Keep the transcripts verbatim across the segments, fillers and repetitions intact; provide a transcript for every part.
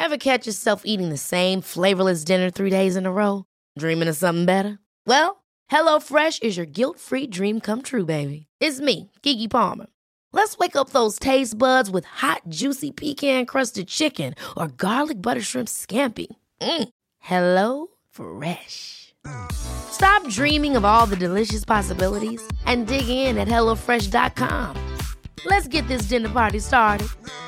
Ever catch yourself eating the same flavorless dinner three days in a row? Dreaming of something better? Well, HelloFresh is your guilt-free dream come true, baby. It's me, Keke Palmer. Let's wake up those taste buds with hot, juicy pecan-crusted chicken or garlic butter shrimp scampi. Mm. Hello Fresh. Stop dreaming of all the delicious possibilities and dig in at hello fresh dot com. Let's get this dinner party started.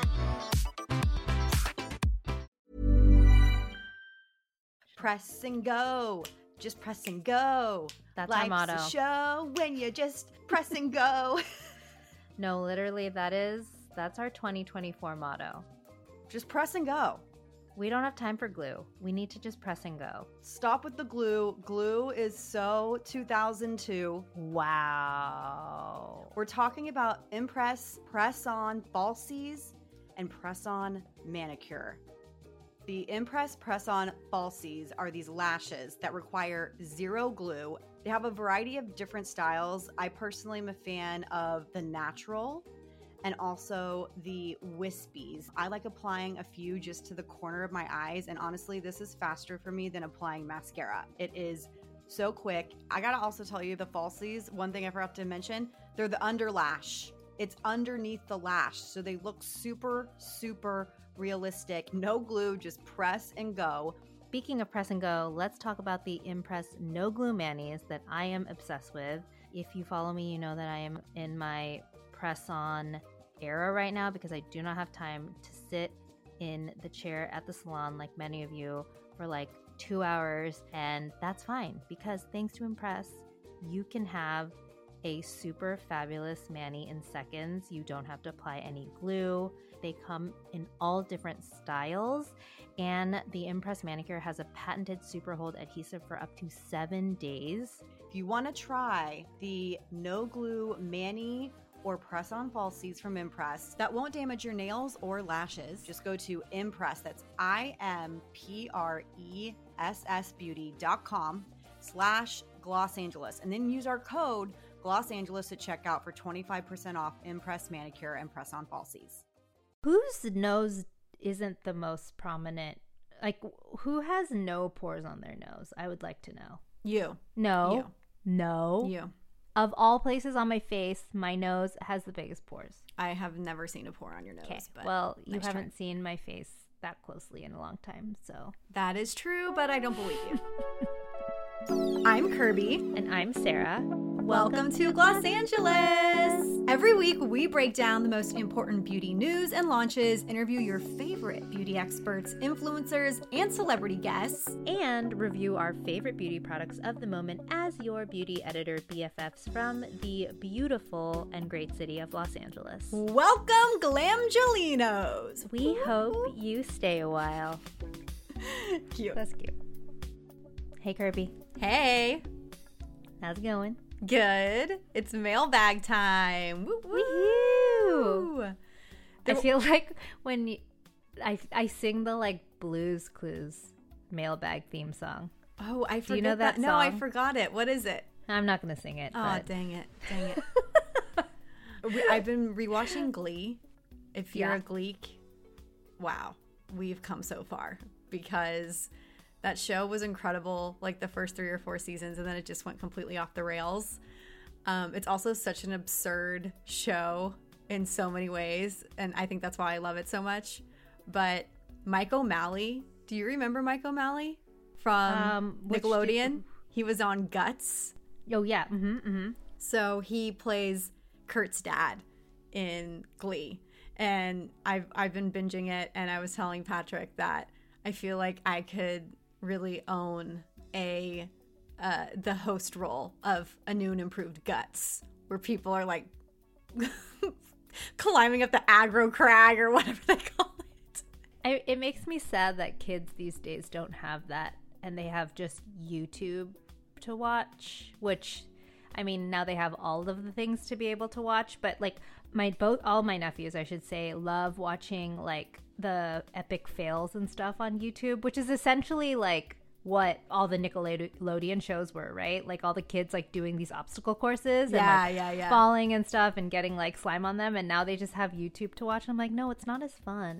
Press and go. Just press and go. That's Life's our motto. a show when you just press and go. No, literally, that is, that's our twenty twenty-four motto. Just press and go. We don't have time for glue. We need to just press and go. Stop with the glue. Glue is so two thousand two. Wow. We're talking about Impress Press-On Falsies and Press-On Manicure. The Impress Press-On Falsies are these lashes that require zero glue. They have a variety of different styles. I personally am a fan of the natural and also the wispies. I like applying a few just to the corner of my eyes, and honestly, this is faster for me than applying mascara. It is so quick. I gotta also tell you, the falsies, one thing I forgot to mention, they're the under lash. It's underneath the lash, so they look super, super realistic. No glue, just press and go. Speaking of press and go, let's talk about the Impress No Glue Manis that I am obsessed with. If you follow me, you know that I am in my press-on era right now because I do not have time to sit in the chair at the salon like many of you for like two hours, and that's fine because thanks to Impress, you can have a super fabulous mani in seconds. You don't have to apply any glue. They come in all different styles, and the Impress Manicure has a patented super hold adhesive for up to seven days. If you want to try the no glue mani or press-on falsies from Impress that won't damage your nails or lashes, just go to Impress. That's I M P R E S S beauty dot com slash Gloss Angeles, and then use our code Gloss Angeles at checkout for twenty-five percent off Impress Manicure and press-on falsies. Whose nose isn't the most prominent? Like, who has no pores on their nose? I would like to know. You. No. You. No. You. Of all places on my face, my nose has the biggest pores. I have never seen a pore on your nose. Okay. But Well, you nice haven't try. seen my face that closely in a long time, so. That is true, but I don't believe you. I'm Kirby. And I'm Sarah. Welcome to Gloss Angeles! Every week, we break down the most important beauty news and launches, interview your favorite beauty experts, influencers, and celebrity guests, And review our favorite beauty products of the moment as your beauty editor B F Fs from the beautiful and great city of Los Angeles. welcome Glamgelinos! We hope you stay a while. Cute. That's cute. Hey, Kirby. Hey, How's it going? good. It's mailbag time. Woo Woo-hoo. woo! I feel like when you, I, I sing the like Blues Clues mailbag theme song. Oh, I forgot Do you know that No, I song? forgot it. What is it? I'm not going to sing it. Oh, but dang it. Dang it. We- I've been rewatching Glee. If you're Yeah. a Gleek, wow, we've come so far because that show was incredible, like the first three or four seasons, and then it just went completely off the rails. Um, it's also such an absurd show in so many ways, and I think that's why I love it so much. But Mike O'Malley, do you remember Mike O'Malley from Um, which Nickelodeon? do- He was on Guts. Oh, yeah. Mm-hmm, mm-hmm. So he plays Kurt's dad in Glee. And I've I've been binging it, and I was telling Patrick that I feel like I could really own a uh, the host role of a new and improved Guts, where people are like climbing up the aggro crag or whatever they call it. I, it makes me sad that kids these days don't have that, and they have just YouTube to watch, which, I mean, now they have all of the things to be able to watch, but like my both all my nephews, I should say, love watching like the epic fails and stuff on YouTube, which is essentially like what all the Nickelodeon shows were, right? Like all the kids like doing these obstacle courses and Yeah, like yeah, yeah. falling and stuff and getting like slime on them, and now they just have YouTube to watch. I'm like, no, it's not as fun.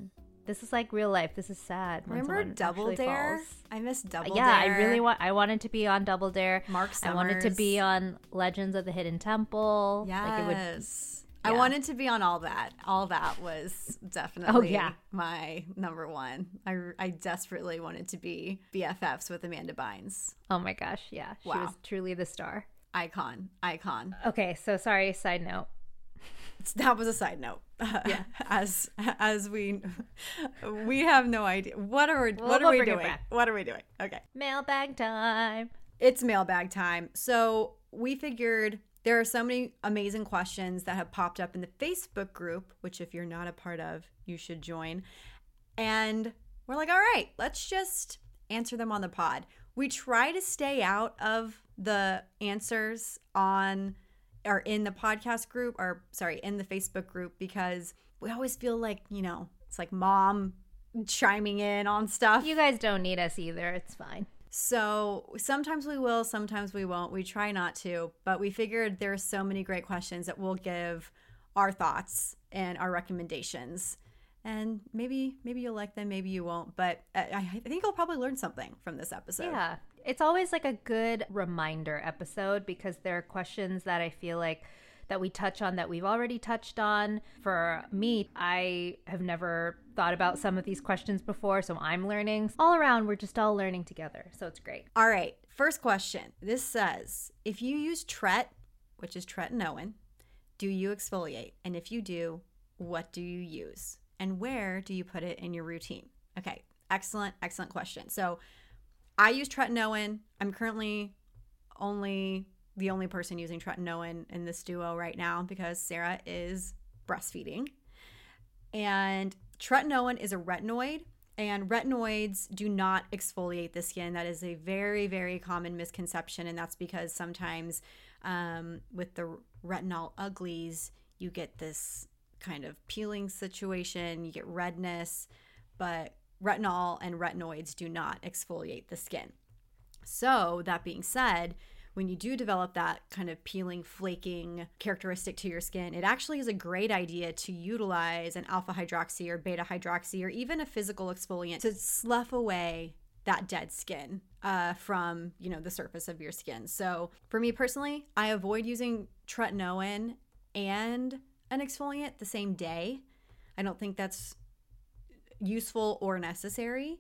This is like real life. This is sad. when Remember someone Double actually Dare? falls. I miss Double yeah, Dare. I really want. I wanted to be on Double Dare. Mark Summers. I wanted to be on Legends of the Hidden Temple. Yes. Like it would, I yeah. wanted to be on all that. All that was definitely yeah. my number one. I, I desperately wanted to be B F Fs with Amanda Bynes. Oh my gosh, yeah. She Wow. was truly the star. Icon. Icon. Okay, so sorry, side note. That was a side note. Yeah. as as we we have no idea. What are we, We'll- what are we'll we bring it doing? back. What are we doing? Okay. Mailbag time. It's mailbag time. So we figured there are so many amazing questions that have popped up in the Facebook group, which if you're not a part of, you should join. And we're like, all right, let's just answer them on the pod. We try to stay out of the answers on or in the podcast group or sorry, in the Facebook group because we always feel like, you know, it's like mom chiming in on stuff. You guys don't need us either. It's fine. So sometimes we will, sometimes we won't. We try not to, but we figured there are so many great questions that we'll give our thoughts and our recommendations. And maybe maybe you'll like them, maybe you won't. But I, I think you'll probably learn something from this episode. Yeah. It's always like a good reminder episode because there are questions that I feel like that we touch on that we've already touched on. For me, I have never thought about some of these questions before, so I'm learning. All around, we're just all learning together, so it's great. All right. First question. This says, if you use Tret, which is tretinoin, do you exfoliate? And if you do, what do you use? And where do you put it in your routine? Okay. Excellent, excellent question. So I use tretinoin. I'm currently only the only person using tretinoin in this duo right now because Sarah is breastfeeding. And tretinoin is a retinoid, and retinoids do not exfoliate the skin. That is a very, very common misconception, and that's because sometimes um, with the retinol uglies, you get this kind of peeling situation, you get redness, but retinol and retinoids do not exfoliate the skin. So that being said, when you do develop that kind of peeling, flaking characteristic to your skin, it actually is a great idea to utilize an alpha hydroxy or beta hydroxy or even a physical exfoliant to slough away that dead skin uh, from, you know, the surface of your skin. So for me personally, I avoid using tretinoin and an exfoliant the same day. I don't think that's useful or necessary.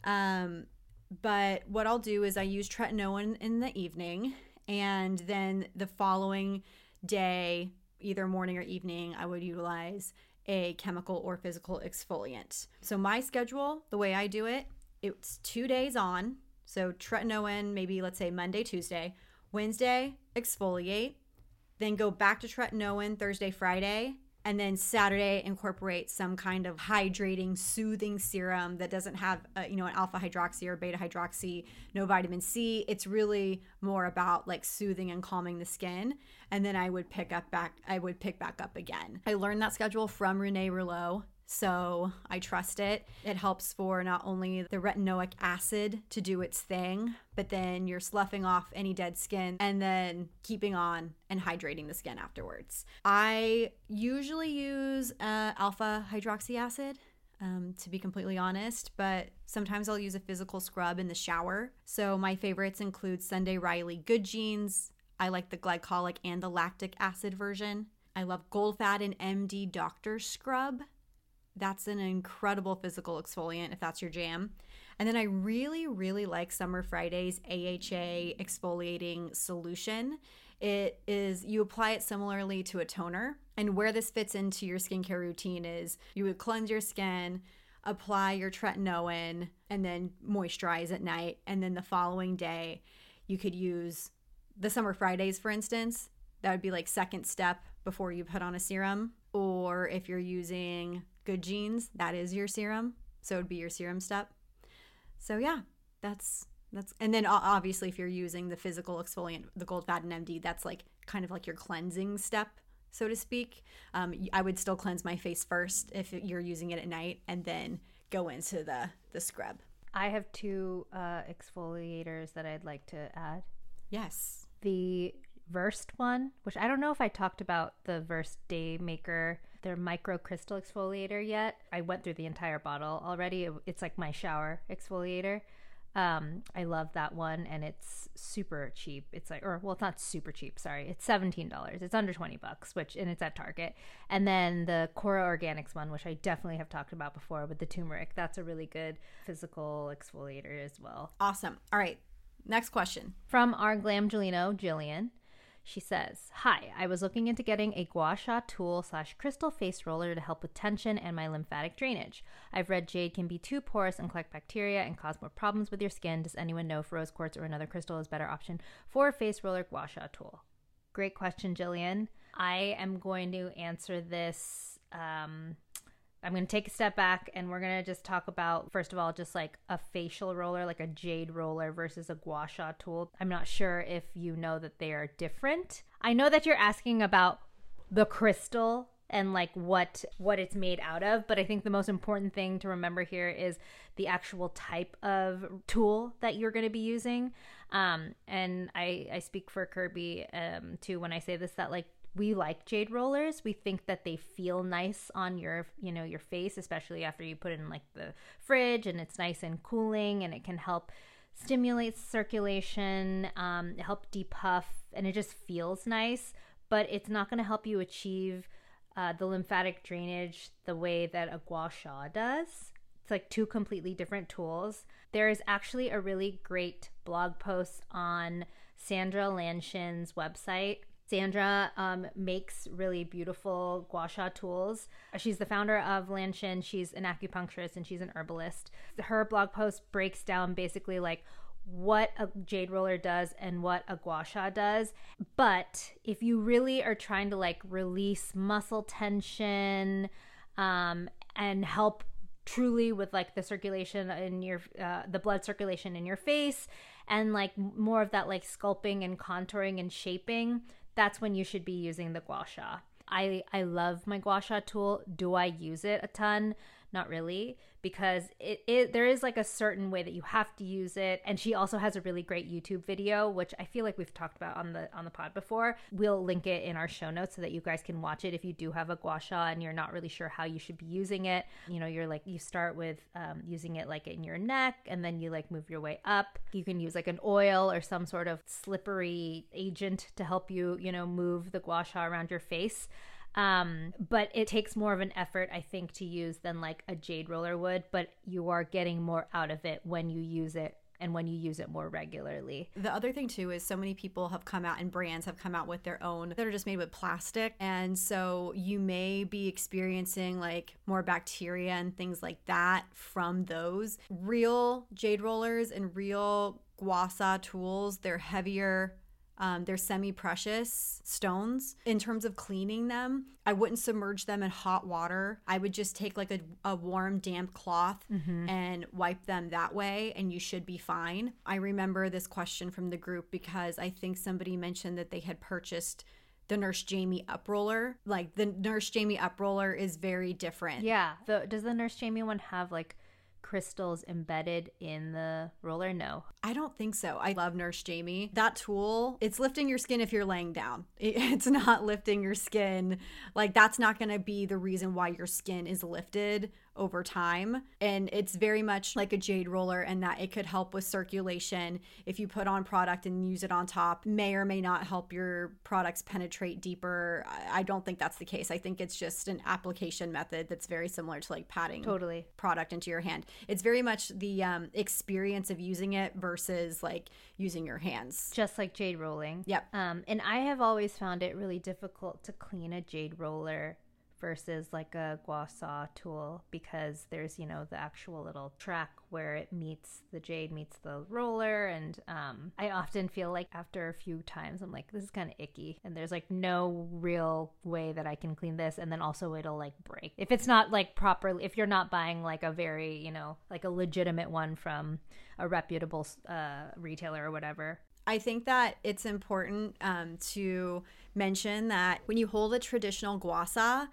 Um, But what I'll do is I use tretinoin in the evening, and then the following day, either morning or evening, I would utilize a chemical or physical exfoliant. So my schedule, the way I do it, it's two days on. So tretinoin, maybe let's say Monday, Tuesday, Wednesday, exfoliate, then go back to tretinoin Thursday, Friday, and then Saturday incorporate some kind of hydrating, soothing serum that doesn't have, uh, you know, an alpha hydroxy or beta hydroxy, no vitamin C. It's really more about like soothing and calming the skin. And then I would pick up back, I would pick back up again. I learned that schedule from Renee Rouleau, so I trust it. It helps for not only the retinoic acid to do its thing, but then you're sloughing off any dead skin and then keeping on and hydrating the skin afterwards. I usually use uh, alpha hydroxy acid, um, to be completely honest, but sometimes I'll use a physical scrub in the shower. So my favorites include Sunday Riley Good Genes. I like the glycolic and the lactic acid version. I love Goldfaden M D Doctor Scrub. That's an incredible physical exfoliant if that's your jam. And then I really, really like Summer Friday's A H A exfoliating solution. It is, you apply it similarly to a toner. And where this fits into your skincare routine is you would cleanse your skin, apply your tretinoin, and then moisturize at night. And then the following day, you could use the Summer Fridays, for instance. That would be like second step before you put on a serum. Or if you're using Good Genes, that is your serum. So it would be your serum step. So yeah, that's, that's, and then obviously if you're using the physical exfoliant, the Goldfaden M D, that's like kind of like your cleansing step, so to speak. Um, I would still cleanse my face first if you're using it at night and then go into the, the scrub. I have two uh, exfoliators that I'd like to add. Yes. The Versed one, which I don't know if I talked about the Versed Day Maker their micro crystal exfoliator yet. I went through the entire bottle already. It's like my shower exfoliator. Um, I love that one, and it's super cheap. It's like, or well, it's not super cheap. Sorry, it's seventeen dollars. It's under twenty bucks, which and it's at Target. And then the Cora Organics one, which I definitely have talked about before with the turmeric. That's a really good physical exfoliator as well. Awesome. All right, next question from our Glamgelino, Jillian. She says, hi, I was looking into getting a gua sha tool slash crystal face roller to help with tension and my lymphatic drainage. I've read jade can be too porous and collect bacteria and cause more problems with your skin. Does anyone know if rose quartz or another crystal is a better option for a face roller gua sha tool? Great question, Jillian. I am going to answer this. Um, I'm going to take a step back and we're going to just talk about, first of all, just like a facial roller, like a jade roller versus a gua sha tool. I'm not sure if you know that they are different. I know that you're asking about the crystal and like what what it's made out of, but I think the most important thing to remember here is the actual type of tool that you're going to be using. Um, and I, I speak for Kirby um, too when I say this, that like we like jade rollers. We think that they feel nice on your, you know, your face, especially after you put it in like the fridge and it's nice and cooling, and it can help stimulate circulation, um, help depuff, and it just feels nice. But it's not going to help you achieve uh, the lymphatic drainage the way that a gua sha does. It's like two completely different tools. There is actually a really great blog post on Sandra Lanshin's website. Sandra um, makes really beautiful gua sha tools. She's the founder of Lanshin. She's an acupuncturist and she's an herbalist. Her blog post breaks down basically like what a jade roller does and what a gua sha does. But if you really are trying to like release muscle tension um, and help truly with like the circulation in your, uh, the blood circulation in your face and like more of that like sculpting and contouring and shaping, that's when you should be using the gua sha. I, I love my gua sha tool. Do I use it a ton? Not really, because it, it there is like a certain way that you have to use it. And she also has a really great YouTube video, which I feel like we've talked about on the on the pod before. We'll link it in our show notes so that you guys can watch it if you do have a gua sha and you're not really sure how you should be using it. You know, you're like, you start with um, using it like in your neck, and then you like move your way up. You can use like an oil or some sort of slippery agent to help you, you know, move the gua sha around your face. Um, but it takes more of an effort, I think, to use than like a jade roller would, but you are getting more out of it when you use it and when you use it more regularly. The other thing too is so many people have come out and brands have come out with their own that are just made with plastic. And so you may be experiencing like more bacteria and things like that from those. Real jade rollers and real gua sha tools, they're heavier. Um, they're semi-precious stones. In terms of cleaning them, I wouldn't submerge them in hot water. I would just take like a, a warm, damp cloth mm-hmm. and wipe them that way, and you should be fine. I remember this question from the group because I think somebody mentioned that they had purchased the Nurse Jamie Up Roller. Like the Nurse Jamie Up Roller is very different. Yeah. The, does the Nurse Jamie one have like crystals embedded in the roller? No, I don't think so. I love Nurse Jamie. That tool, it's lifting your skin if you're laying down. It's not lifting your skin. Like that's not going to be the reason why your skin is lifted over time. And it's very much like a jade roller in that it could help with circulation. If you put on product and use it on top, may or may not help your products penetrate deeper. I don't think that's the case. I think it's just an application method that's very similar to like patting totally product into your hand. It's very much the um, experience of using it versus like using your hands. Just like jade rolling. Yep. Um, and I have always found it really difficult to clean a jade roller versus like a gua sha tool because there's, you know, the actual little track where it meets the jade meets the roller. And um, I often feel like after a few times, I'm like, this is kind of icky. And there's like no real way that I can clean this. And then also it'll like break. If it's not like properly, if you're not buying like a very, you know, like a legitimate one from a reputable uh, retailer or whatever. I think that it's important um, to mention that when you hold a traditional gua sha,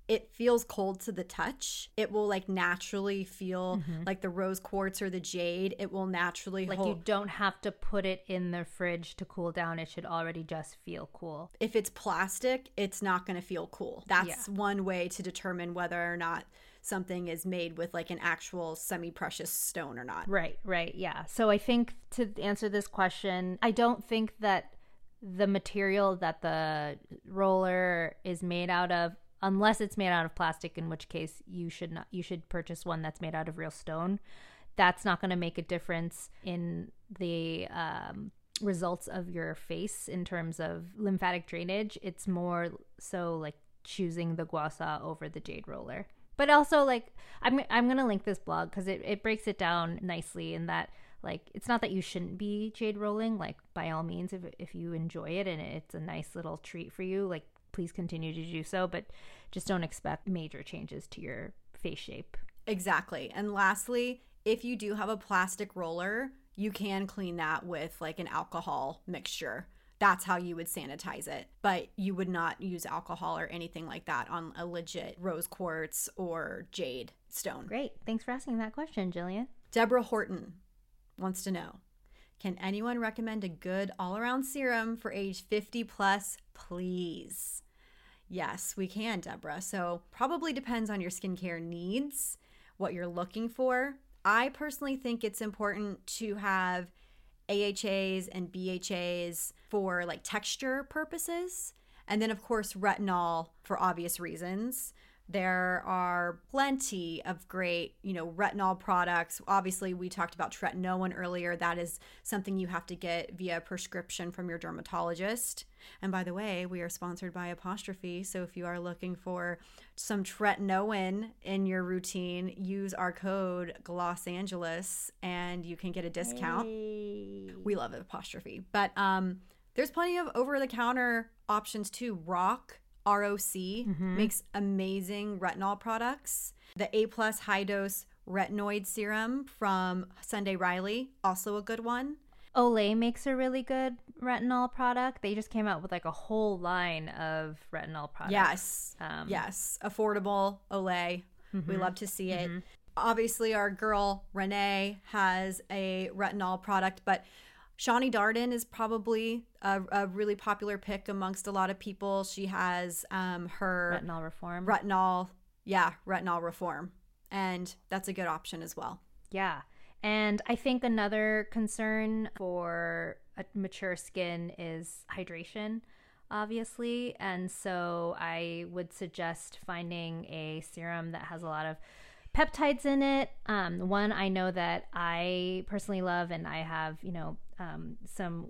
it feels cold to the touch. It will like naturally feel Mm-hmm. like the rose quartz or the jade. It will naturally Like hold. you don't have to put it in the fridge to cool down. It should already just feel cool. If it's plastic, it's not going to feel cool. That's Yeah. one way to determine whether or not something is made with like an actual semi-precious stone or not. Right, right, yeah. So I think to answer this question, I don't think that the material that the roller is made out of, unless it's made out of plastic, in which case you should not you should purchase one that's made out of real stone. That's not going to make a difference in the um, results of your face in terms of lymphatic drainage. It's more so like choosing the gua sha over the jade roller. But also, like, I'm I'm gonna link this blog because it, it breaks it down nicely in that, like, it's not that you shouldn't be jade rolling. Like, by all means, if if you enjoy it and it's a nice little treat for you, like, please continue to do so. But just don't expect major changes to your face shape. Exactly. And lastly, if you do have a plastic roller, you can clean that with like an alcohol mixture. That's how you would sanitize it. But you would not use alcohol or anything like that on a legit rose quartz or jade stone. Great. Thanks for asking that question, Jillian. Deborah Horton wants to know, can anyone recommend a good all-around serum for age fifty plus, please? Yes, we can, Deborah. So probably depends on your skincare needs, what you're looking for. I personally think it's important to have A H As and B H As for like texture purposes. And then of course, retinol for obvious reasons. There are plenty of great, you know, retinol products. Obviously, we talked about tretinoin earlier. That is something you have to get via prescription from your dermatologist. And by the way, we are sponsored by Apostrophe. So if you are looking for some tretinoin in your routine, use our code Los Angeles and you can get a discount. Hey. We love Apostrophe. But um, there's plenty of over-the-counter options too. Rock, R O C, Mm-hmm. makes amazing retinol products. The A plus high dose retinoid serum from Sunday Riley, also a good one. Olay makes a really good retinol product. They just came out with like a whole line of retinol products. Yes, Um, yes, affordable Olay. Mm-hmm. We love to see it. Obviously, our girl Renee has a retinol product, but Shani Darden is probably a, a really popular pick amongst a lot of people. She has um, her Retinol reform. retinol, yeah, retinol reform, and that's a good option as well. Yeah. And I think another concern for a mature skin is hydration, obviously. And so I would suggest finding a serum that has a lot of peptides in it. Um, one I know that I personally love, and I have, you know, um, some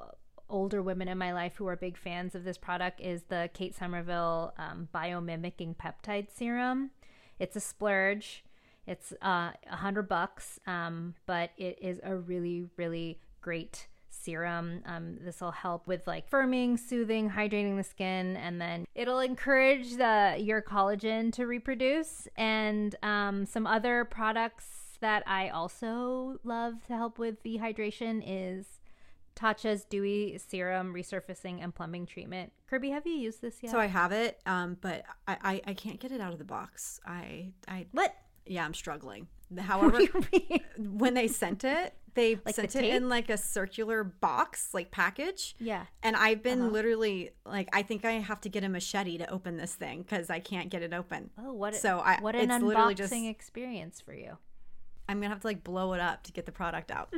older women in my life who are big fans of this product, is the Kate Somerville um, biomimicking peptide serum. It's a splurge. It's uh, a hundred bucks, um, but it is a really, really great serum. Um, this will help with like firming, soothing, hydrating the skin, and then it'll encourage the your collagen to reproduce. And um, some other products that I also love to help with the hydration is Tatcha's Dewy Serum Resurfacing and Plumbing Treatment. Kirby, have you used this yet? So I have it, um, but I, I, I can't get it out of the box. I I What? yeah, I'm struggling. What However, do you mean? when they sent it, they Like sent the it tape? in like a circular box, like package. Yeah. And I've been Uh-huh. literally like, I think I have to get a machete to open this thing because I can't get it open. Oh, what? So I- what an it's literally unboxing just- experience for you. I'm gonna have to like blow it up to get the product out.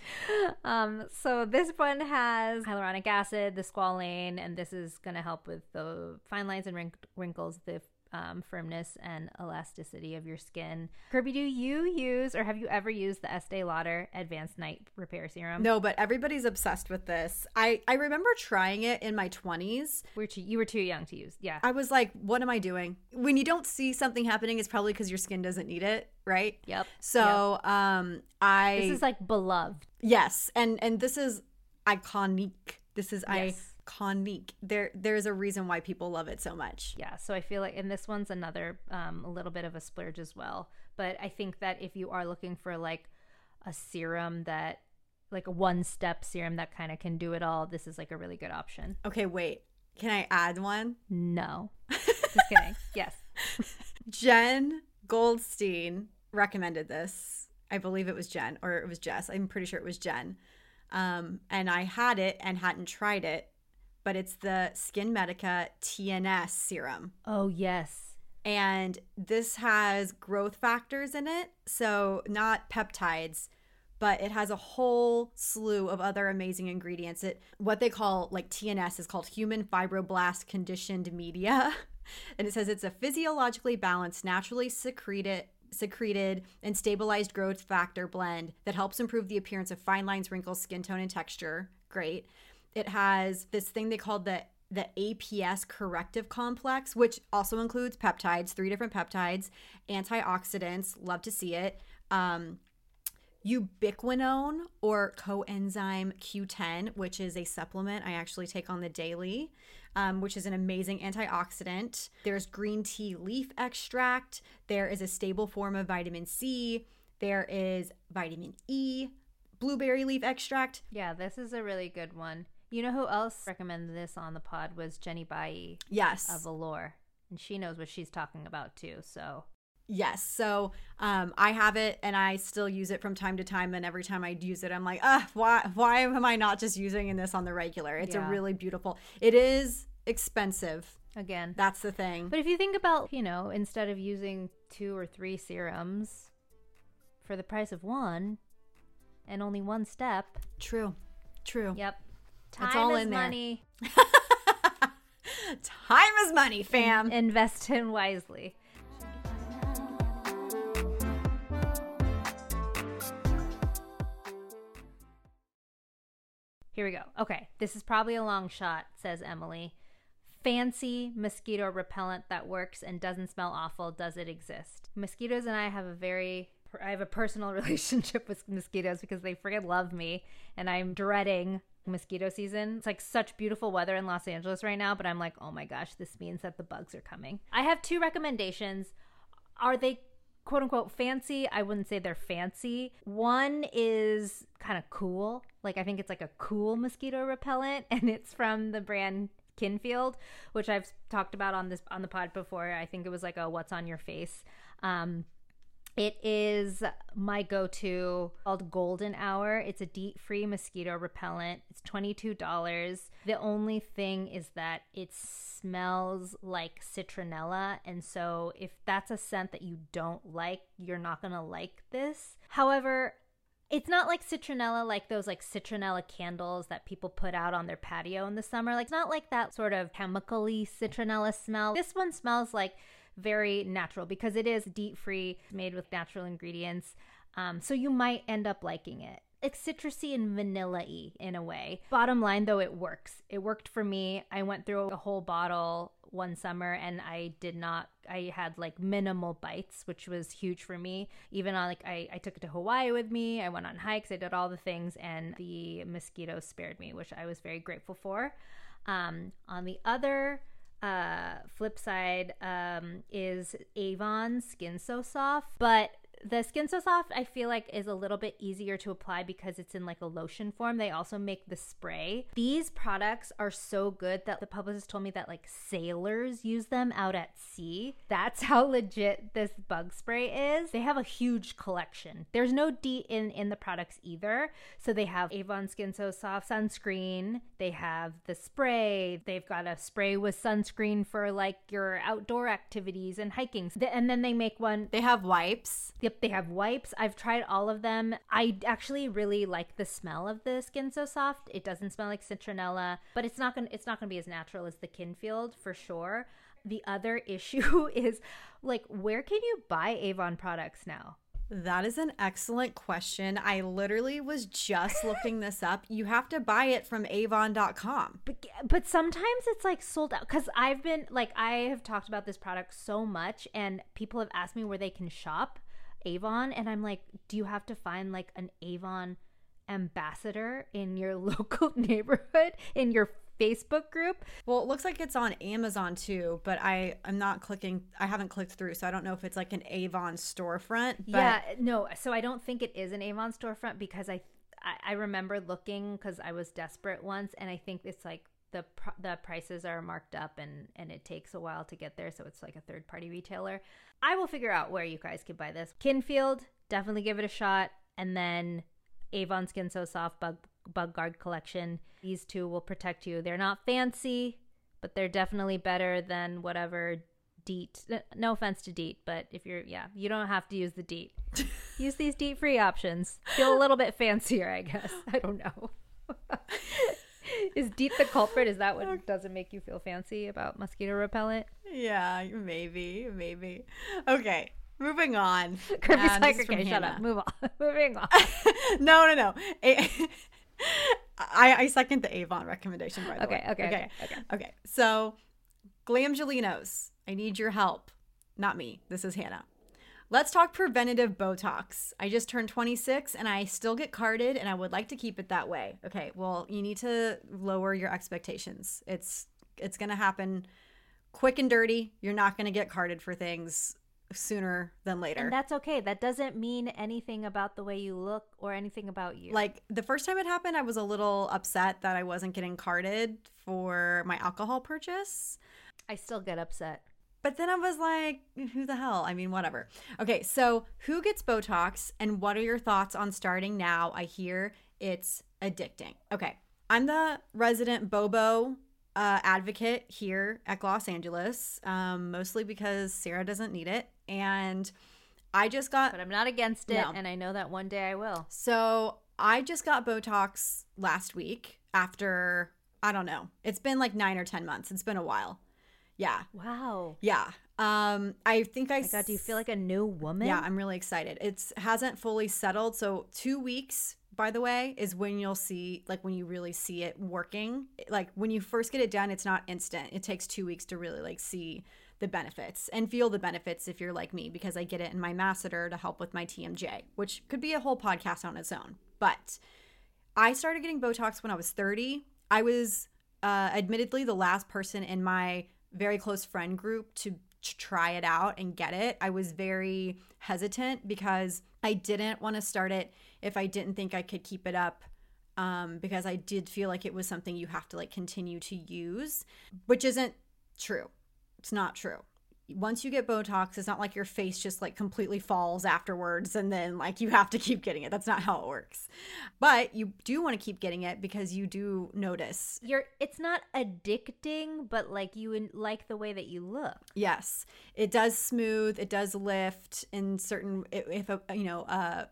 Um, so this one has hyaluronic acid, the squalane, and this is going to help with the fine lines and wrink- wrinkles, the um, firmness and elasticity of your skin. Kirby, do you use or have you ever used the Estee Lauder Advanced Night Repair Serum? No, but everybody's obsessed with this. I I remember trying it in my twenties. We're too, you were too young to use. Yeah. I was like, what am I doing? When you don't see something happening, it's probably because your skin doesn't need it, right? Yep. So, um, I This is like beloved. yes, and and this is iconic. This is Yes. iconic. There there's a reason why people love it so much. Yeah, so I feel like, and this one's another, um, a little bit of a splurge as well. But I think that if you are looking for like a serum that, like a one-step serum that kind of can do it all, this is like a really good option. Okay, wait. Can I add one? No. Just kidding. Yes. Jen Goldstein recommended this. I believe it was Jen, or it was Jess. I'm pretty sure it was Jen. Um, and I had it and hadn't tried it, but it's the Skin Medica T N S serum. Oh, yes. And this has growth factors in it. So not peptides, but it has a whole slew of other amazing ingredients. It what they call like T N S is called human fibroblast conditioned media. And it says it's a physiologically balanced, naturally secreted secreted and stabilized growth factor blend that helps improve the appearance of fine lines, wrinkles, skin tone, and texture. Great. It has this thing they call the the A P S corrective complex, which also includes peptides, three different peptides, antioxidants, love to see it, um, ubiquinone or coenzyme Q ten, which is a supplement I actually take on the daily, um, which is an amazing antioxidant. There's green tea leaf extract. There is a stable form of vitamin C. There is vitamin E, blueberry leaf extract. Yeah, this is a really good one. You know who else recommended this on the pod was Jenny Bailly. Yes. Of Allure. And she knows what she's talking about too, so... Yes. So um, I have it and I still use it from time to time. And every time I use it, I'm like, ah, why, why am I not just using this on the regular? It's Yeah. a really beautiful, it is expensive. Again. That's the thing. But if you think about, you know, instead of using two or three serums for the price of one and only one step. True. True. Yep. Time It's all is in there. money. Time is money, fam. Invest in wisely. Here we go. Okay, this is probably a long shot, says Emily. Fancy mosquito repellent that works and doesn't smell awful. Does it exist? Mosquitoes and I have a very, I have a personal relationship with mosquitoes because they friggin' love me, and I'm dreading mosquito season. It's like such beautiful weather in Los Angeles right now, but I'm like, oh my gosh, this means that the bugs are coming. I have two recommendations. Are they quote unquote fancy? I wouldn't say they're fancy. One is kind of cool. Like I think it's like a cool mosquito repellent, and it's from the brand Kinfield, which I've talked about on this on the pod before. I think it was like a what's on your face. Um, it is my go-to, called Golden Hour. It's a DEET-free mosquito repellent. It's twenty-two dollars. The only thing is that it smells like citronella, and so if that's a scent that you don't like, you're not gonna like this. However, it's not like citronella, like those like citronella candles that people put out on their patio in the summer. Like, it's not like that sort of chemically citronella smell. This one smells like very natural because it is DEET-free, made with natural ingredients. Um, so you might end up liking it. It's citrusy and vanilla-y in a way. Bottom line, though, it works. It worked for me. I went through a whole bottle one summer and I did not, I had like minimal bites, which was huge for me. Even on like, I, I took it to Hawaii with me. I went on hikes. I did all the things, and the mosquitoes spared me, which I was very grateful for. Um, on the other uh, flip side um, is Avon Skin So Soft, but the Skin So Soft, I feel like, is a little bit easier to apply because it's in like a lotion form. They also make the spray. These products are so good that the publicist told me that like sailors use them out at sea. That's how legit this bug spray is. They have a huge collection. There's no DEET in, in the products either. So they have Avon Skin So Soft sunscreen. They have the spray. They've got a spray with sunscreen for like your outdoor activities and hiking. And then they make one. They have wipes. Yep, they have wipes. I've tried all of them. I actually really like the smell of the Skin So Soft. It doesn't smell like citronella, but it's not gonna it's not gonna be as natural as the Kinfield for sure. The other issue is like, where can you buy Avon products now? That is an excellent question. I literally was just looking this up. You have to buy it from avon dot com. But, but sometimes it's like sold out, because I've been like, I have talked about this product so much and people have asked me where they can shop Avon, and I'm like, do you have to find like an Avon ambassador in your local neighborhood, in your Facebook group? Well, it looks like it's on Amazon too, but I I'm not clicking. I haven't clicked through, so I don't know if it's like an Avon storefront. But yeah, no. So I don't think it is an Avon storefront, because I I, I remember looking because I was desperate once, and I think it's like the pr- the prices are marked up and and it takes a while to get there, so it's like a third party retailer. I will figure out where you guys can buy this. Kinfield, definitely give it a shot, and then Avon Skin So Soft Bug Bug Guard collection. These two will protect you. They're not fancy, but they're definitely better than whatever DEET. No offense to DEET, but if you're yeah, you don't have to use the DEET. Use these DEET free options. Feel a little bit fancier, I guess. I don't know. Is DEET the culprit? Is that what okay. doesn't make you feel fancy about mosquito repellent? Yeah, maybe, maybe. Okay, moving on. Kirby's um, like, okay, shut Hannah. up. Move on. Moving on. no, no, no. A- I, I second the Avon recommendation, by the okay, way. Okay, okay, okay, okay. Okay, so Glamgelinos, I need your help. Not me. This is Hannah. Let's talk preventative Botox. I just turned twenty-six and I still get carded and I would like to keep it that way. Okay, well, you need to lower your expectations. It's it's going to happen quick and dirty. You're not going to get carded for things sooner than later. And that's okay. That doesn't mean anything about the way you look or anything about you. Like the first time it happened, I was a little upset that I wasn't getting carded for my alcohol purchase. I still get upset. But then I was like, who the hell? I mean, whatever. Okay, so who gets Botox and what are your thoughts on starting now? I hear it's addicting. Okay, I'm the resident Bobo uh, advocate here at Los Angeles, um, mostly because Sarah doesn't need it. And I just got... But I'm not against it, no. And I know that one day I will. So I just got Botox last week after, I don't know, it's been like nine or ten months. It's been a while. Yeah. Wow. Yeah. Um, I think I. Oh my God, do you feel like a new woman? Yeah, I'm really excited. It's hasn't fully settled. So two weeks, by the way, is when you'll see, like when you really see it working. Like when you first get it done, it's not instant. It takes two weeks to really like see the benefits and feel the benefits if you're like me, because I get it in my masseter to help with my T M J, which could be a whole podcast on its own. But I started getting Botox when I was thirty. I was uh, admittedly the last person in my very close friend group to, to try it out and get it. I was very hesitant because I didn't want to start it if I didn't think I could keep it up, um, because I did feel like it was something you have to like continue to use, which isn't true. It's not true. Once you get Botox, it's not like your face just like completely falls afterwards and then like you have to keep getting it. That's not how it works. But you do want to keep getting it because you do notice. You're it's not addicting, but like you like the way that you look. Yes. It does smooth, it does lift in certain, if you know, uh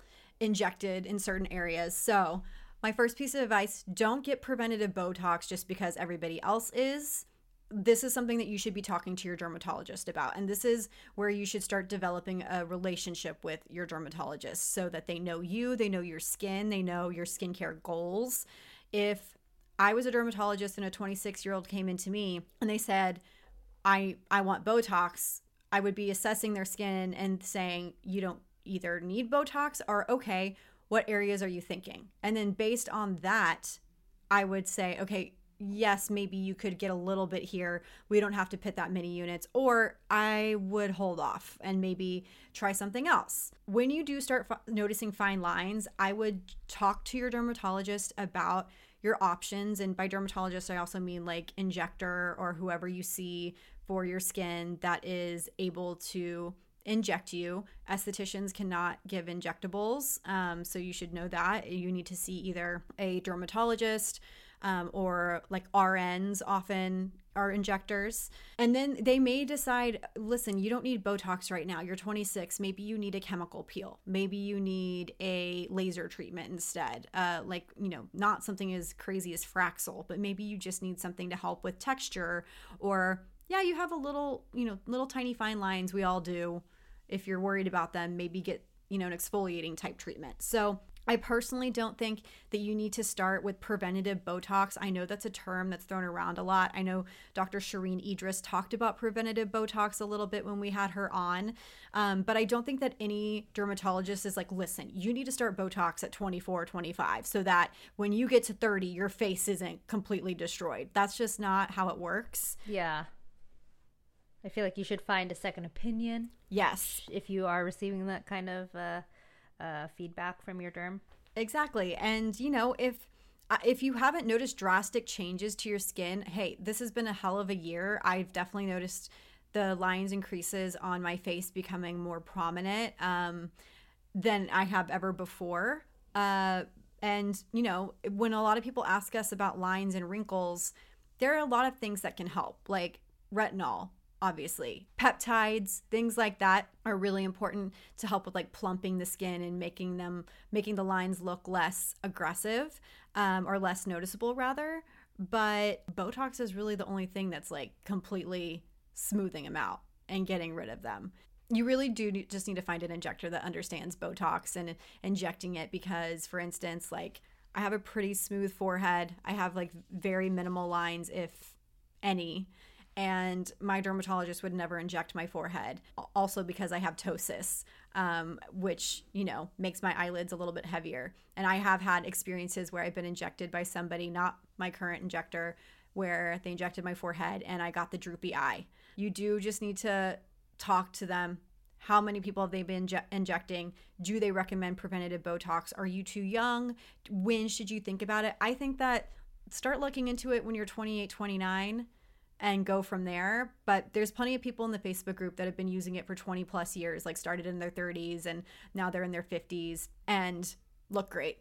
injected in certain areas. So, my first piece of advice, don't get preventative Botox just because everybody else is. This is something that you should be talking to your dermatologist about. And this is where you should start developing a relationship with your dermatologist so that they know you, they know your skin, they know your skincare goals. If I was a dermatologist and a twenty-six-year-old came into me and they said, I, I want Botox, I would be assessing their skin and saying, you don't either need Botox or, okay, what areas are you thinking? And then based on that, I would say, okay, yes, maybe you could get a little bit here. We don't have to put that many units, or I would hold off and maybe try something else. When you do start f- noticing fine lines, I would talk to your dermatologist about your options. And by dermatologist, I also mean like injector or whoever you see for your skin that is able to inject you. Estheticians cannot give injectables. Um, so you should know that. You need to see either a dermatologist, Um, or like R Ns often are injectors. And then they may decide, listen, you don't need Botox right now. You're twenty-six. Maybe you need a chemical peel. Maybe you need a laser treatment instead. Uh, like, you know, not something as crazy as Fraxel, but maybe you just need something to help with texture. Or, yeah, you have a little, you know, little tiny fine lines. We all do. If you're worried about them, maybe get, you know, an exfoliating type treatment. So I personally don't think that you need to start with preventative Botox. I know that's a term that's thrown around a lot. I know Doctor Shireen Idris talked about preventative Botox a little bit when we had her on. Um, but I don't think that any dermatologist is like, listen, you need to start Botox at twenty-four, twenty-five so that when you get to thirty, your face isn't completely destroyed. That's just not how it works. Yeah. I feel like you should find a second opinion. Yes. If you are receiving that kind of uh, uh, feedback from your derm. Exactly. And, you know, if If you haven't noticed drastic changes to your skin, hey, this has been a hell of a year. I've definitely noticed the lines and creases on my face becoming more prominent um, than I have ever before. Uh, and, you know, when a lot of people ask us about lines and wrinkles, there are a lot of things that can help, like retinol, obviously. Peptides, things like that are really important to help with like plumping the skin and making them, making the lines look less aggressive um, or less noticeable rather. But Botox is really the only thing that's like completely smoothing them out and getting rid of them. You really do just need to find an injector that understands Botox and injecting it because, for instance, like I have a pretty smooth forehead. I have like very minimal lines, if any, and my dermatologist would never inject my forehead. Also because I have ptosis, um, which, you know, makes my eyelids a little bit heavier. And I have had experiences where I've been injected by somebody, not my current injector, where they injected my forehead and I got the droopy eye. You do just need to talk to them. How many people have they been inje- injecting? Do they recommend preventative Botox? Are you too young? When should you think about it? I think that start looking into it when you're twenty-eight, twenty-nine and go from there. But there's plenty of people in the Facebook group that have been using it for twenty plus years, like started in their thirties and now they're in their fifties and look great.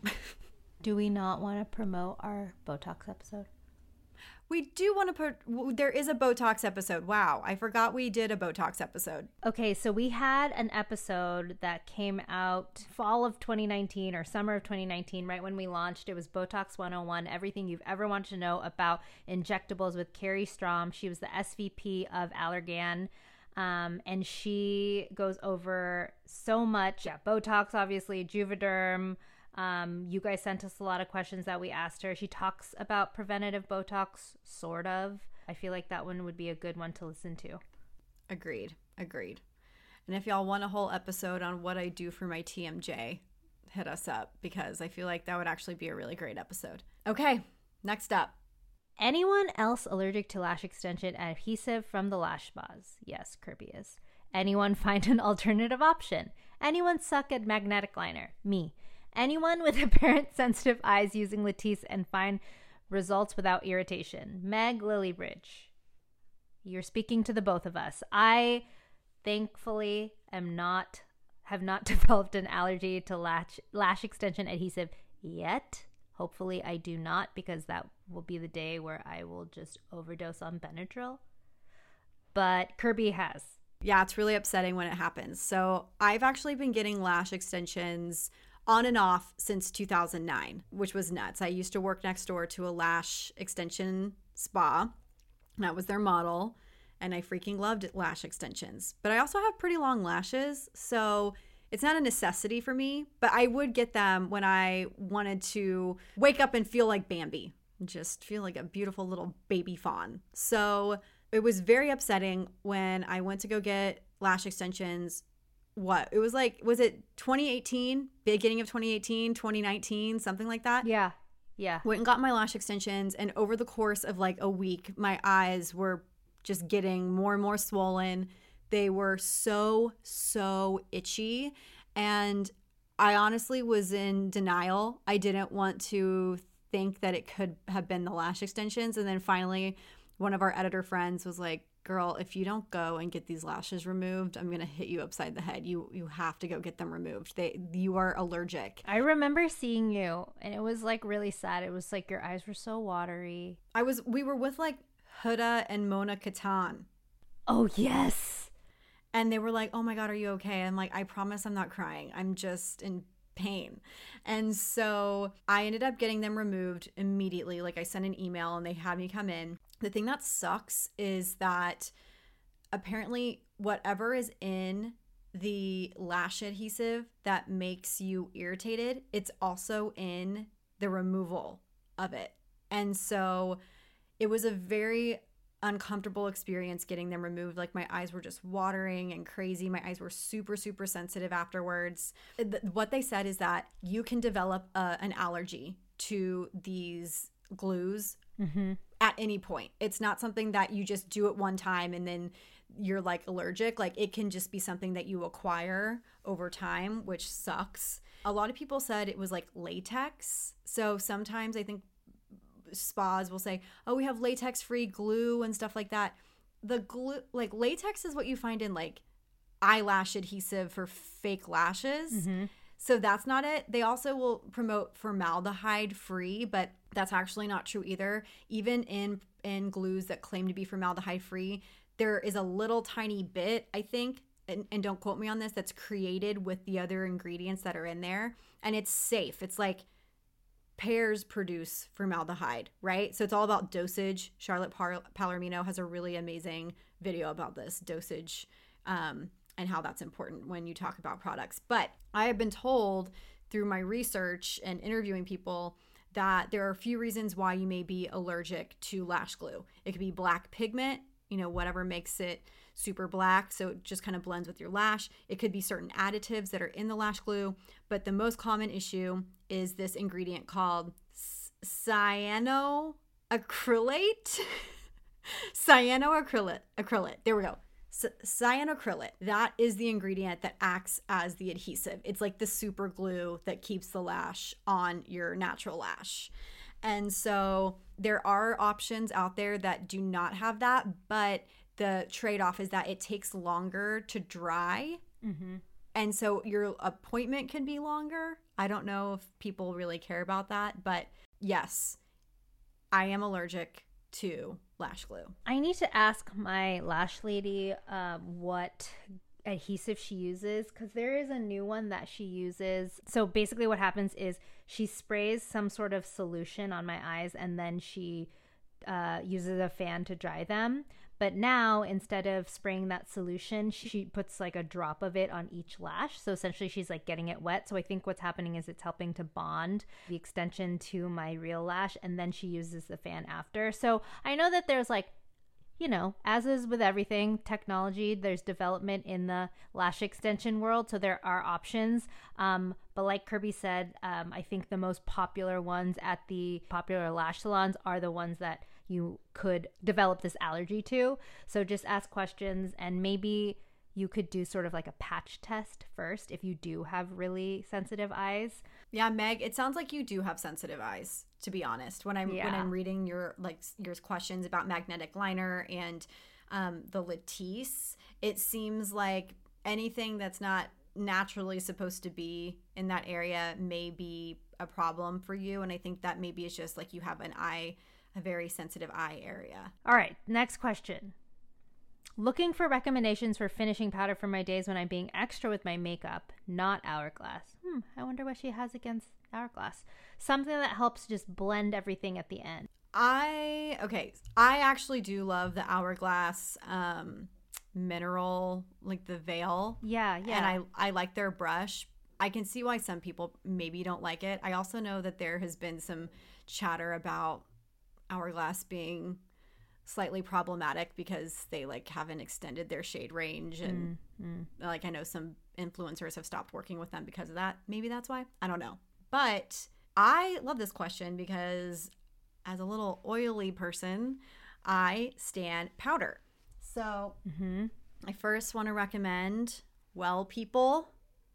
Do we not want to promote our Botox episode? We do want to put, there is a Botox episode. Wow, I forgot we did a Botox episode. Okay, so we had an episode that came out fall of twenty nineteen or summer of twenty nineteen, right when we launched. It was Botox one oh one, everything you've ever wanted to know about injectables with Carrie Strom. She was the S V P of Allergan. Um, and she goes over so much. Yeah, Botox, obviously, Juvederm. Um, you guys sent us a lot of questions that we asked her. She talks about preventative Botox, sort of. I feel like that one would be a good one to listen to. Agreed. Agreed. And if y'all want a whole episode on what I do for my T M J, hit us up because I feel like that would actually be a really great episode. Okay, next up. Anyone else allergic to lash extension adhesive from the lash spas? Yes, Kirby is. Anyone find an alternative option? Anyone suck at magnetic liner? Me. Anyone with apparent sensitive eyes using Latisse and find results without irritation? Meg Lilybridge. You're speaking to the both of us. I thankfully am not, have not developed an allergy to lash, lash extension adhesive yet. Hopefully I do not, because that will be the day where I will just overdose on Benadryl. But Kirby has. Yeah, it's really upsetting when it happens. So I've actually been getting lash extensions on and off since two thousand nine, which was nuts. I used to work next door to a lash extension spa. That was their model, and I freaking loved lash extensions. But I also have pretty long lashes, so it's not a necessity for me, but I would get them when I wanted to wake up and feel like Bambi, just feel like a beautiful little baby fawn. So it was very upsetting when I went to go get lash extensions. What? It was like, was it twenty eighteen? Beginning of twenty eighteen, twenty nineteen, something like that? Yeah. Yeah. Went and got my lash extensions, and over the course of like a week, my eyes were just getting more and more swollen. They were so, so itchy. And I honestly was in denial. I didn't want to think that it could have been the lash extensions. And then finally, one of our editor friends was like, girl, if you don't go and get these lashes removed, I'm going to hit you upside the head. You you have to go get them removed. They You are allergic. I remember seeing you, and it was like really sad. It was like your eyes were so watery. I was, we were with like Huda and Mona Katan. Oh, yes. And they were like, oh my God, are you okay? I'm like, I promise I'm not crying. I'm just in pain. And so I ended up getting them removed immediately. Like I sent an email and they had me come in. The thing that sucks is that apparently whatever is in the lash adhesive that makes you irritated, it's also in the removal of it. And so it was a very uncomfortable experience getting them removed. Like my eyes were just watering and crazy. My eyes were super, super sensitive afterwards. What they said is that you can develop a, an allergy to these glues mm-hmm. at any point. It's not something that you just do it one time and then you're like allergic. Like it can just be something that you acquire over time, which sucks. A lot of people said it was like latex. So sometimes I think spas will say, oh, we have latex free glue and stuff like that. The glue, like latex is what you find in like eyelash adhesive for fake lashes. Mm-hmm. So that's not it. They also will promote formaldehyde free, but that's actually not true either. Even in in glues that claim to be formaldehyde free, there is a little tiny bit, I think, and, and don't quote me on this, that's created with the other ingredients that are in there. And it's safe. It's like pears produce formaldehyde, right? So it's all about dosage. Charlotte Par- Palermino has a really amazing video about this dosage um, and how that's important when you talk about products. But I have been told through my research and interviewing people that there are a few reasons why you may be allergic to lash glue. It could be black pigment, you know, whatever makes it super black, so it just kind of blends with your lash. It could be certain additives that are in the lash glue, but the most common issue is this ingredient called cyanoacrylate. cyanoacrylate. Acrylate. There we go. C- cyanoacrylate. That is the ingredient that acts as the adhesive. It's like the super glue that keeps the lash on your natural lash. And so there are options out there that do not have that, but the trade-off is that it takes longer to dry. Mm-hmm. And so your appointment can be longer. I don't know if people really care about that, but yes, I am allergic to lash glue. I need to ask my lash lady um, what adhesive she uses, because there is a new one that she uses. So basically what happens is she sprays some sort of solution on my eyes, and then she uh, uses a fan to dry them. But now, instead of spraying that solution, she puts like a drop of it on each lash. So essentially she's like getting it wet. So I think what's happening is it's helping to bond the extension to my real lash, and then she uses the fan after. So I know that there's like, you know, as is with everything, technology, there's development in the lash extension world. So there are options. Um, but like Kirby said, um, I think the most popular ones at the popular lash salons are the ones that you could develop this allergy to. So just ask questions, and maybe you could do sort of like a patch test first if you do have really sensitive eyes. Yeah, Meg, it sounds like you do have sensitive eyes, to be honest. When I'm yeah. when I'm reading your like your questions about magnetic liner and um, the Latisse, it seems like anything that's not naturally supposed to be in that area may be a problem for you. And I think that maybe it's just like you have an eye, a very sensitive eye area. All right, next question. Looking for recommendations for finishing powder for my days when I'm being extra with my makeup, not Hourglass. Hmm, I wonder what she has against Hourglass. Something that helps just blend everything at the end. I, okay, I actually do love the Hourglass um, mineral, like the veil. Yeah, yeah. And I, I like their brush. I can see why some people maybe don't like it. I also know that there has been some chatter about Hourglass being slightly problematic because they like haven't extended their shade range, and mm, mm. like I know some influencers have stopped working with them because of that. Maybe that's why. I don't know. But I love this question because as a little oily person, I stand powder. So mm-hmm. I first want to recommend Well People,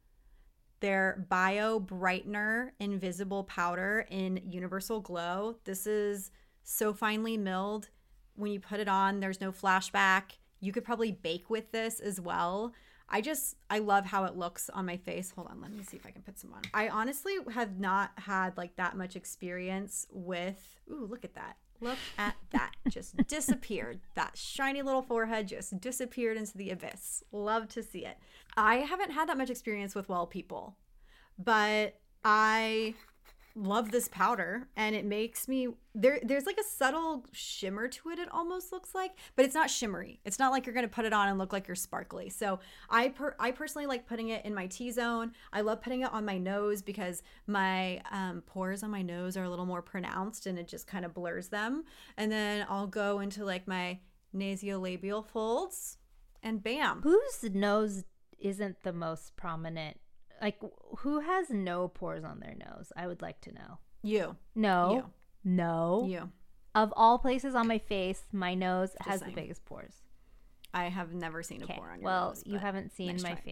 their Bio Brightener Invisible Powder in Universal Glow. This is so finely milled. When you put it on, there's no flashback. You could probably bake with this as well. I just, I love how it looks on my face. Hold on, let me see if I can put some on. I honestly have not had like that much experience with, ooh, look at that. Look at that. Just disappeared. That shiny little forehead just disappeared into the abyss. Love to see it. I haven't had that much experience with Well People, but I love this powder, and it makes me there there's like a subtle shimmer to it, it almost looks like, but it's not shimmery. It's not like you're going to put it on and look like you're sparkly. So I per, I personally like putting it in my T-zone. I love putting it on my nose because my um, pores on my nose are a little more pronounced, and it just kind of blurs them. And then I'll go into like my nasolabial folds, and bam. Whose nose isn't the most prominent? Like, who has no pores on their nose? I would like to know. You. No. You. No. You. Of all places on my face, my nose Just has saying. the biggest pores. I have never seen a okay. pore on your well, nose. Well, you haven't seen nice my try. face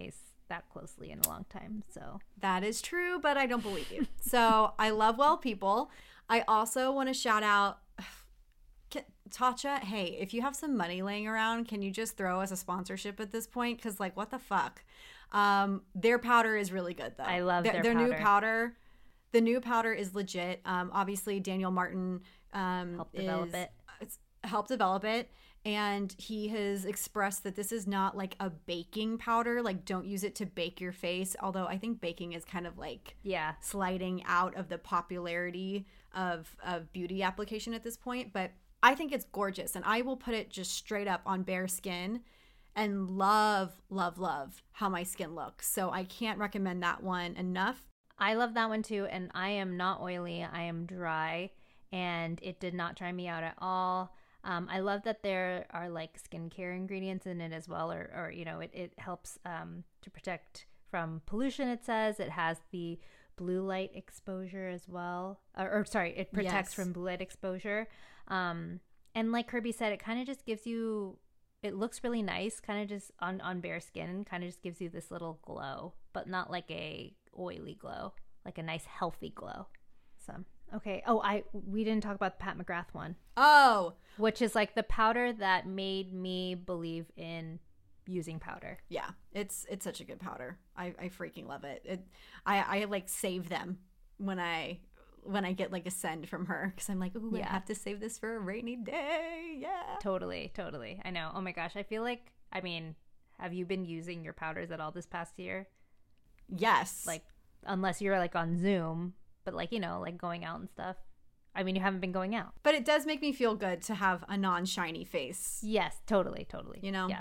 that closely in a long time. So that is true, but I don't believe you. So I love Well People. I also want to shout out can, Tatcha. Hey, if you have some money laying around, can you just throw us a sponsorship at this point? Because like, what the fuck? Um, their powder is really good though. I love their, their, their powder. new powder. The new powder is legit. Um, obviously Daniel Martin um, Help develop is, it. It's, help develop it. And he has expressed that this is not like a baking powder. Like, don't use it to bake your face. Although I think baking is kind of like yeah sliding out of the popularity of, of beauty application at this point. But I think it's gorgeous. And I will put it just straight up on bare skin and love, love, love how my skin looks. So I can't recommend that one enough. I love that one too. And I am not oily. I am dry. And it did not dry me out at all. Um, I love that there are like skincare ingredients in it as well, or, or you know, it, it helps um, to protect from pollution, it says. It has the blue light exposure as well. Or, or sorry, it protects yes. from blue light exposure. Um, and like Kirby said, it kind of just gives you, it looks really nice, kind of just on, on bare skin, kind of just gives you this little glow, but not like a oily glow, like a nice healthy glow. So... Okay. Oh, I we didn't talk about the Pat McGrath one. Oh, which is like the powder that made me believe in using powder. Yeah, it's it's such a good powder. I, I freaking love it. It I I like save them when I when I get like a send from her because I'm like, ooh, yeah. I have to save this for a rainy day. Yeah. Totally, totally. I know. Oh my gosh, I feel like I mean, have you been using your powders at all this past year? Yes. Like, unless you're like on Zoom. But like, you know, like going out and stuff. I mean, you haven't been going out. But it does make me feel good to have a non-shiny face. Yes, totally, totally. You know? Yeah.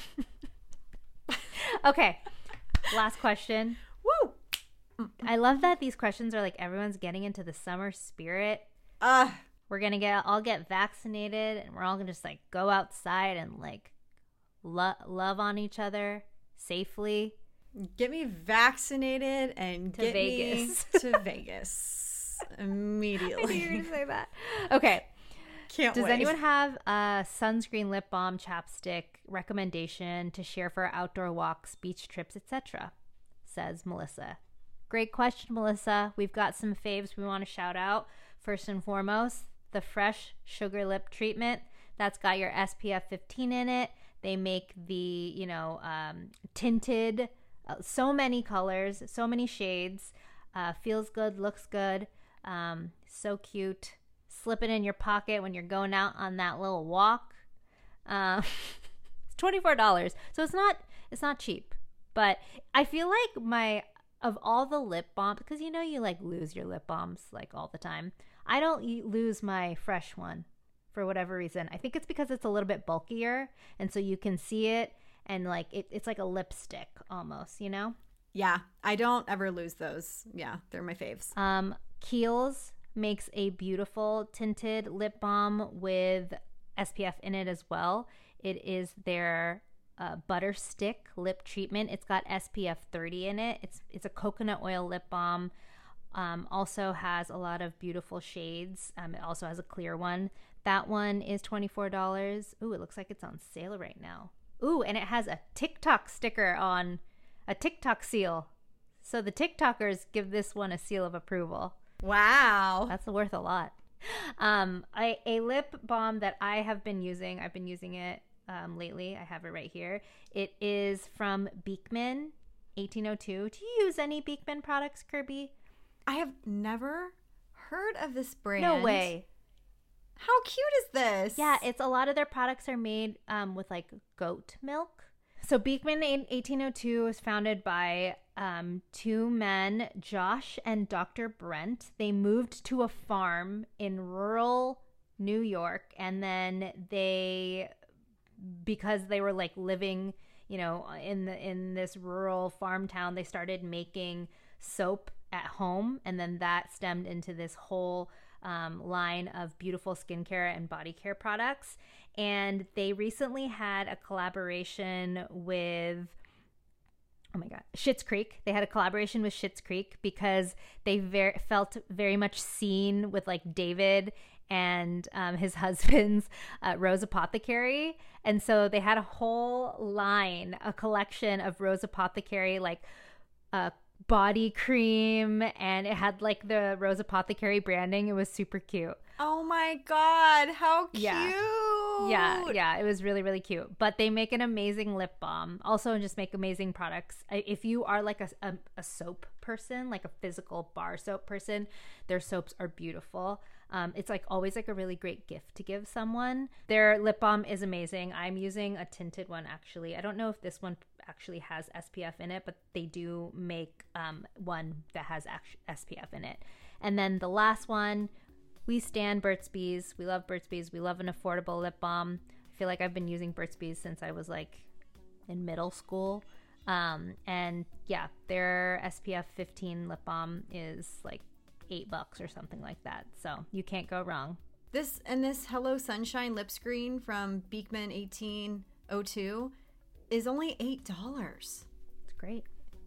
Okay. Last question. Woo! I love that these questions are like everyone's getting into the summer spirit. Uh, we're going to get all get vaccinated and we're all going to just like go outside and like lo- love on each other safely. Get me vaccinated and to get Vegas. me to Vegas immediately. I knew you were going to say that. Okay. Can't Does wait. anyone have a sunscreen, lip balm, chapstick recommendation to share for outdoor walks, beach trips, et cetera? Says Melissa. Great question, Melissa. We've got some faves we want to shout out. First and foremost, the Fresh Sugar Lip Treatment. That's got your S P F fifteen in it. They make the, you know, um, tinted... Uh, so many colors, so many shades. Uh, feels good, looks good. Um, so cute. Slip it in your pocket when you're going out on that little walk. Uh, it's twenty-four dollars, so it's not it's not cheap. But I feel like my of all the lip balms, because you know you like lose your lip balms like all the time. I don't lose my Fresh one for whatever reason. I think it's because it's a little bit bulkier, and so you can see it. And like it, it's like a lipstick almost, you know? Yeah, I don't ever lose those. Yeah, they're my faves. Um, Kiehl's makes a beautiful tinted lip balm with S P F in it as well. It is their uh, butter stick lip treatment. It's got S P F thirty in it. It's it's a coconut oil lip balm. Um, also has a lot of beautiful shades. Um, it also has a clear one. That one is twenty-four dollars. Ooh, it looks like it's on sale right now. Ooh, and it has a TikTok sticker on, a TikTok seal. So the TikTokers give this one a seal of approval. Wow. That's worth a lot. Um, I, a lip balm that I have been using, I've been using it um, lately. I have it right here. It is from Beekman, eighteen oh two. Do you use any Beekman products, Kirby? I have never heard of this brand. No way. How cute is this? Yeah, it's a lot of their products are made um, with like goat milk. So Beekman in eighteen oh two was founded by um, two men, Josh and Doctor Brent. They moved to a farm in rural New York, and then they, because they were like living, you know, in the in this rural farm town, they started making soap at home, and then that stemmed into this whole Um, line of beautiful skincare and body care products. And they recently had a collaboration with, oh my God, Schitt's Creek. They had a collaboration with Schitt's Creek because they ver- felt very much seen with like David and um, his husband's uh, Rose Apothecary. And so they had a whole line, a collection of Rose Apothecary, like uh, body cream, and it had like the Rose Apothecary branding. It was super cute. Oh my God, how cute. Yeah. Yeah, yeah, it was really, really cute. But they make an amazing lip balm. Also, just make amazing products. If you are like a, a, a soap person, like a physical bar soap person, their soaps are beautiful. Um, it's like always like a really great gift to give someone. Their lip balm is amazing. I'm using a tinted one, actually. I don't know if this one actually has S P F in it, but they do make um, one that has S P F in it. And then the last one, we stand Burt's Bees. We love Burt's Bees. We love an affordable lip balm. I feel like I've been using Burt's Bees since I was like in middle school. Um, and yeah, their S P F fifteen lip balm is like eight bucks or something like that. So you can't go wrong. This and this Hello Sunshine lip screen from Beekman eighteen oh two is only eight dollars. It's great.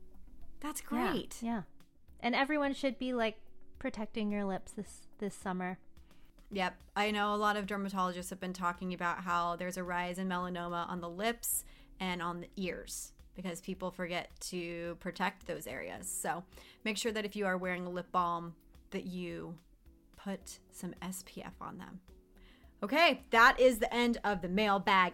That's great. Yeah, yeah. And everyone should be like protecting your lips this this summer. Yep. I know a lot of dermatologists have been talking about how there's a rise in melanoma on the lips and on the ears because people forget to protect those areas. So make sure that if you are wearing a lip balm that you put some S P F on them. Okay, that is the end of the mailbag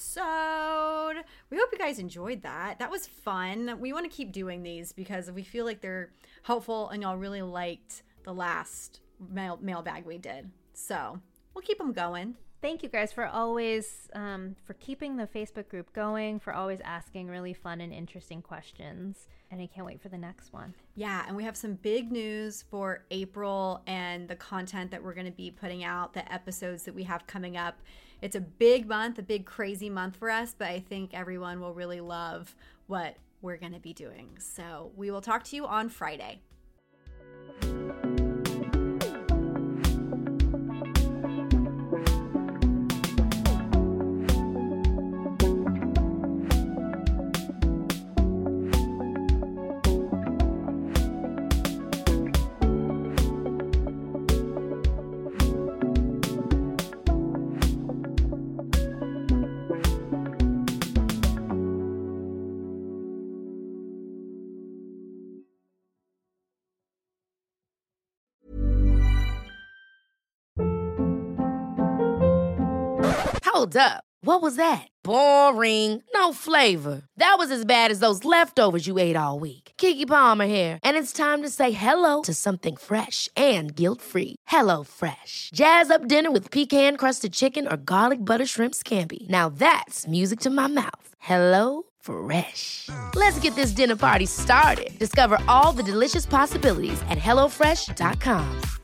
episode. We hope you guys enjoyed that. That was fun. We want to keep doing these because we feel like they're helpful and y'all really liked the last mail mailbag we did. So we'll keep them going. Thank you guys for always, um, for keeping the Facebook group going, for always asking really fun and interesting questions. And I can't wait for the next one. Yeah, and we have some big news for April and the content that we're going to be putting out, the episodes that we have coming up. It's a big month, a big crazy month for us, but I think everyone will really love what we're going to be doing. So we will talk to you on Friday. Hold up. What was that? Boring. No flavor. That was as bad as those leftovers you ate all week. Keke Palmer here, and it's time to say hello to something fresh and guilt-free. Hello Fresh. Jazz up dinner with pecan-crusted chicken or garlic butter shrimp scampi. Now that's music to my mouth. Hello Fresh. Let's get this dinner party started. Discover all the delicious possibilities at hello fresh dot com.